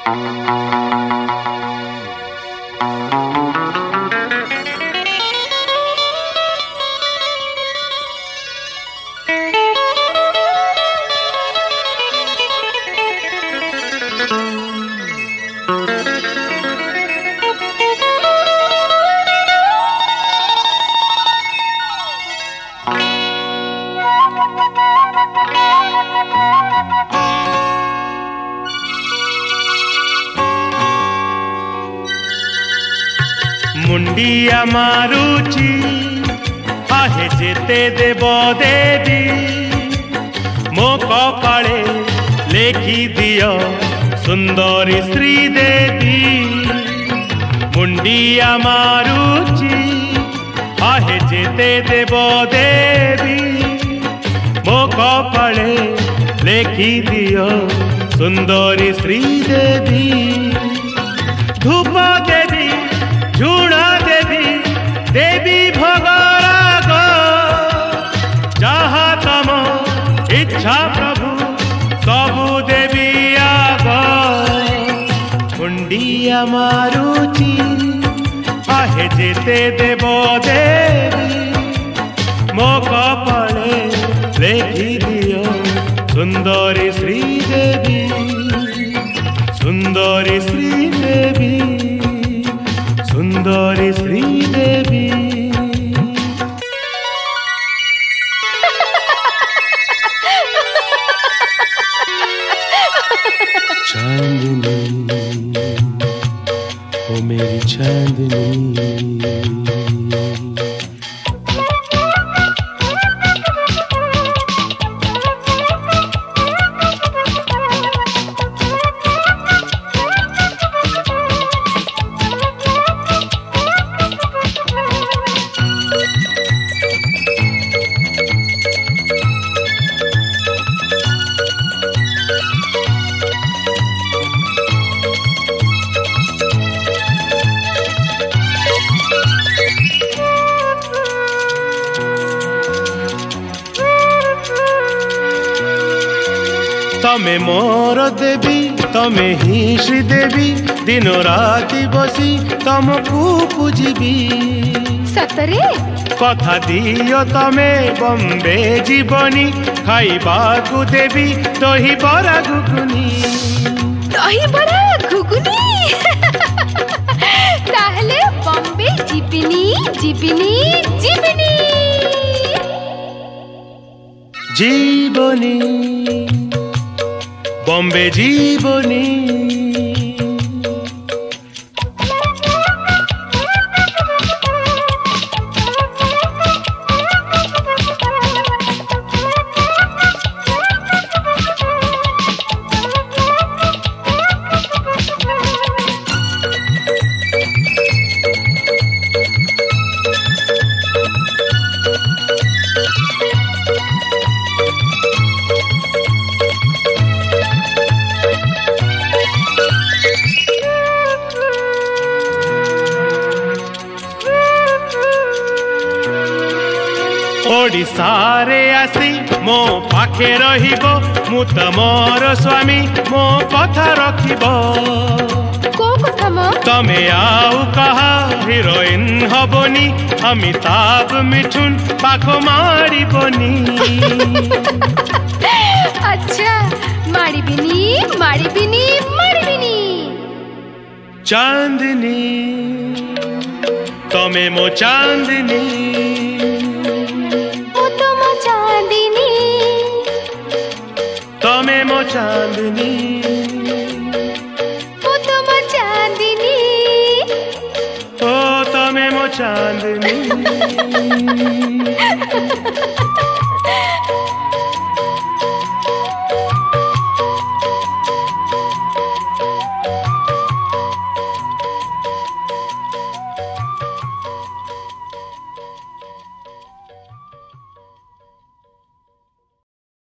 मुंडिया मारुची आहे जेते देव देवी मो कपाळे लेखी दियो सुंदरी श्रीदेवी। मुंडिया मारुची आहे जेते देव देवी मो कपाळे लेखी दियो सुंदरी श्रीदेवी। धूप देवी झुण देवी देवी भोगराग जहा तम इच्छा प्रभु सबु देवी आग। मुंडिया मारुची आहे जेते देव देवी मो कपाळे लेखी दियो सुंदरी श्रीदेवी सुंदरी श्रीदेवी सुंदरी श्रीदेवी। चांदनी ओ मेरी चांदनी तमे मोर देवी तमे ही श्रीदेवी दिन राति बसी तुमको पूजिबी। सतरे कथा दियो तमे बम्बे जीवनी खाइबा को देवी दही बरा घुगुनी। दही बरा घुगुनी ताहले बम्बे जीबिनी जीबिनी जीबिनी जीवनी बम्बे जीवनी। ओडिसारे आसी मो पाखे रहिबो मु तमर स्वामी मो कथा रखिबो। को कथा मो तमे आउ कहा हिरोइन हबोनी अमिताभ मिठुन पाखो मारिबोनी। अच्छा मारिबिनी मारिबिनी मारिबिनी। चांदनी तमे मो चांदनी तमे मो चांदनी ओ तुम चांदनी ओ तमे मो चांदनी।